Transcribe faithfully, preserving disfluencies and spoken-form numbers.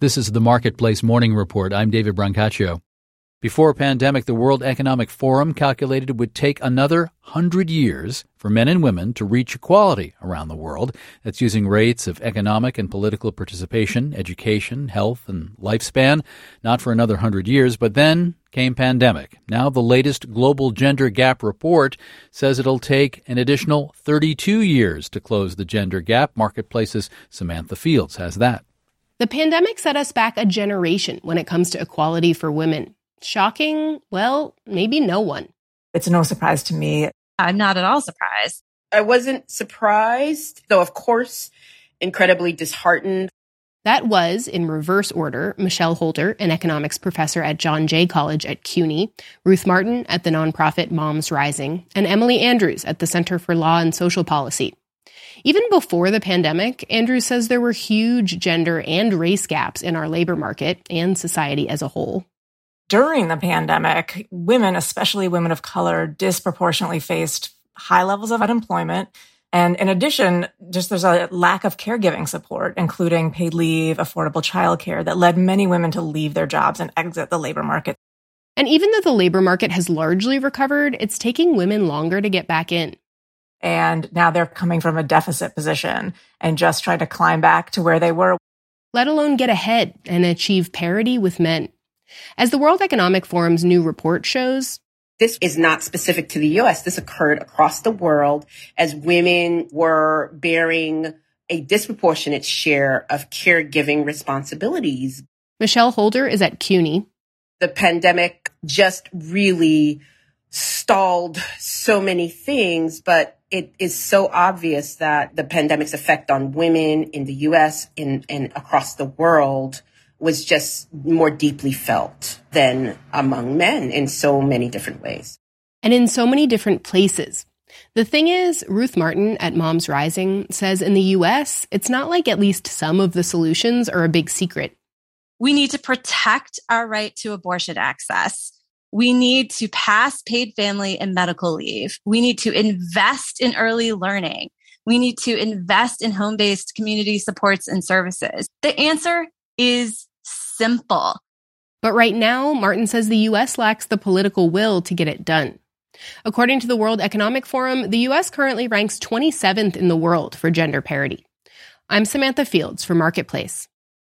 This is the Marketplace Morning Report. I'm David Brancaccio. Before pandemic, the World Economic Forum calculated it would take another one hundred years for men and women to reach equality around the world. That's using rates of economic and political participation, education, health, and lifespan. Not for another one hundred years, but then came pandemic. Now the latest Global Gender Gap report says it'll take an additional thirty-two years to close the gender gap. Marketplace's Samantha Fields has that. The pandemic set us back a generation when it comes to equality for women. Shocking? Well, maybe no one. It's no surprise to me. I'm not at all surprised. I wasn't surprised, though, of course, incredibly disheartened. That was, in reverse order, Michelle Holder, an economics professor at John Jay College at CUNY, Ruth Martin at the nonprofit Moms Rising, and Emily Andrews at the Center for Law and Social Policy. Even before the pandemic, Andrews says there were huge gender and race gaps in our labor market and society as a whole. During the pandemic, women, especially women of color, disproportionately faced high levels of unemployment. And in addition, just there's a lack of caregiving support, including paid leave, affordable childcare, that led many women to leave their jobs and exit the labor market. And even though the labor market has largely recovered, it's taking women longer to get back in. And now they're coming from a deficit position and just trying to climb back to where they were, let alone get ahead and achieve parity with men. As the World Economic Forum's new report shows, this is not specific to the U S. This occurred across the world as women were bearing a disproportionate share of caregiving responsibilities. Michelle Holder is at CUNY. The pandemic just really stalled so many things, but it is so obvious that the pandemic's effect on women in the U S and, and across the world was just more deeply felt than among men in so many different ways. And in so many different places. The thing is, Ruth Martin at Moms Rising says in the U S, it's not like at least some of the solutions are a big secret. We need to protect our right to abortion access. We need to pass paid family and medical leave. We need to invest in early learning. We need to invest in home-based community supports and services. The answer is simple. But right now, Martin says the U S lacks the political will to get it done. According to the World Economic Forum, the U S currently ranks twenty-seventh in the world for gender parity. I'm Samantha Fields for Marketplace.